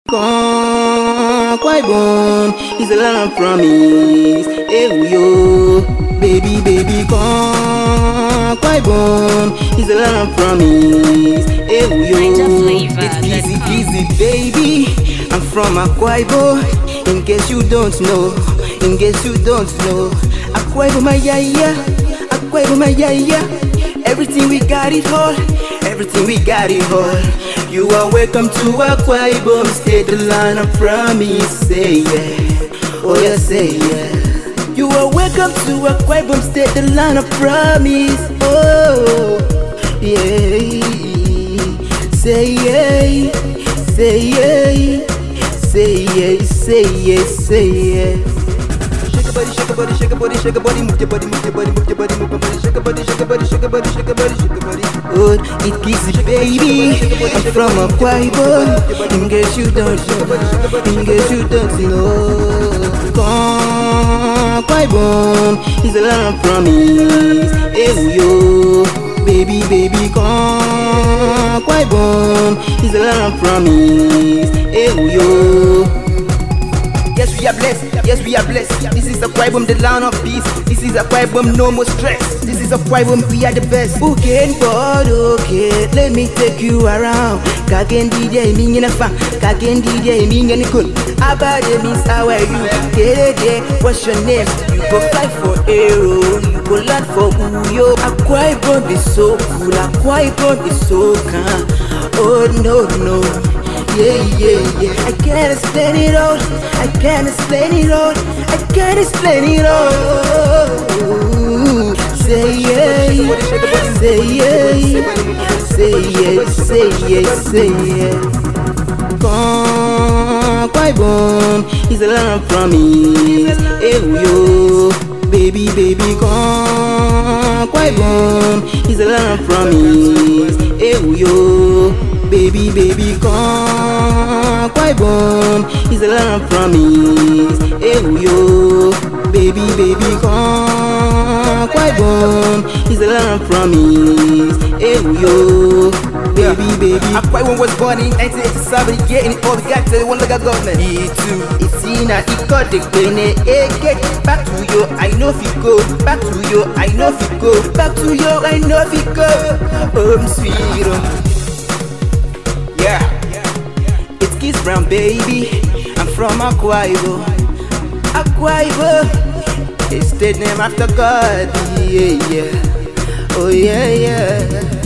Quite born is a land of promise. Hey yo, baby, baby, quite born is a land of promise. Hey yo, it's easy, baby. I'm from Akwa Ibom. In case you don't know, Akwa Ibom, Akwa Ibom, everything we got it all. You are welcome to Akwa Ibom State, the land of promise. Say yeah, oh yeah, say yeah. You are welcome to Akwa Ibom State, the land of promise. Oh yeah, say yeah, say yeah, say yeah, say yeah, say yeah. Shake a body, shake a body, shake a body, move your body, move your body, move your body, move your body, shake a body, shake a body, shake a body, shake a body, shake a body. Oh, it gives it, baby. I'm from Akwa Ibom. In case you don't know, Akwa Ibom is a land of promise. Hey yo, baby, baby, Akwa Ibom is a land of promise. Hey yo. Yes, we are blessed. This is Akwa Ibom, the land of peace. This is Akwa Ibom, no more stress. This is Akwa Ibom, we are the best. Okay, God, okay, let me take you around. Kagen DJ, me in a fan. Kagen DJ, me in a cool. Abade means how are you? Kede, what's your name? You go fly for Aero, you go land for Uyo. Akwa Ibom is so cool, Akwa Ibom is so calm. Oh no. Yeah. I can't explain it all. Say yeah. Akwa Ibom is a land of promise. Hey yo, baby, baby, Akwa Ibom is a land of promise. Hey yo, baby, baby, Akwa Ibom is a land of promise. Hey yo, baby, baby, Akwa Ibom is a land of promise. Hey yo, baby. Akwa Ibom was born in 1987. Getting it all, we got to one local government. It's in a got the penny. Get back to you, I know if you go. Back to you, I know if you go. Back to you, I know if you go. Sweet home. Yeah. It's Kiss Brown, baby. I'm from Akwa Ibom. Akwa Ibom. It's the name after God. Yeah. Oh yeah.